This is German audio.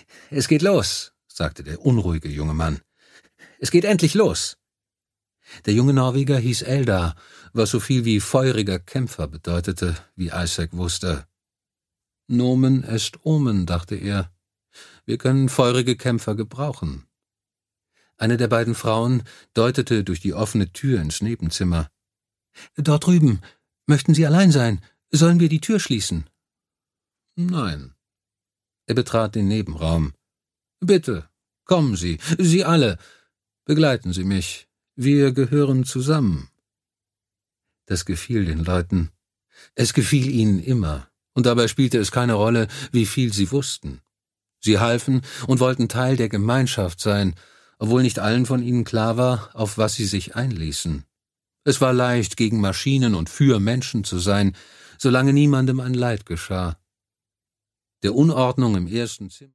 »Es geht los«, sagte der unruhige junge Mann. »Es geht endlich los.« Der junge Norweger hieß Eldar, was so viel wie feuriger Kämpfer bedeutete, wie Isaac wusste. »Nomen est omen«, dachte er. »Wir können feurige Kämpfer gebrauchen.« Eine der beiden Frauen deutete durch die offene Tür ins Nebenzimmer. »Dort drüben. Möchten Sie allein sein? Sollen wir die Tür schließen?« »Nein.« Er betrat den Nebenraum. »Bitte, kommen Sie, Sie alle. Begleiten Sie mich. Wir gehören zusammen.« Das gefiel den Leuten. Es gefiel ihnen immer, und dabei spielte es keine Rolle, wie viel sie wussten. Sie halfen und wollten Teil der Gemeinschaft sein, obwohl nicht allen von ihnen klar war, auf was sie sich einließen. Es war leicht, gegen Maschinen und für Menschen zu sein, solange niemandem ein Leid geschah. Der Unordnung im ersten Zimmer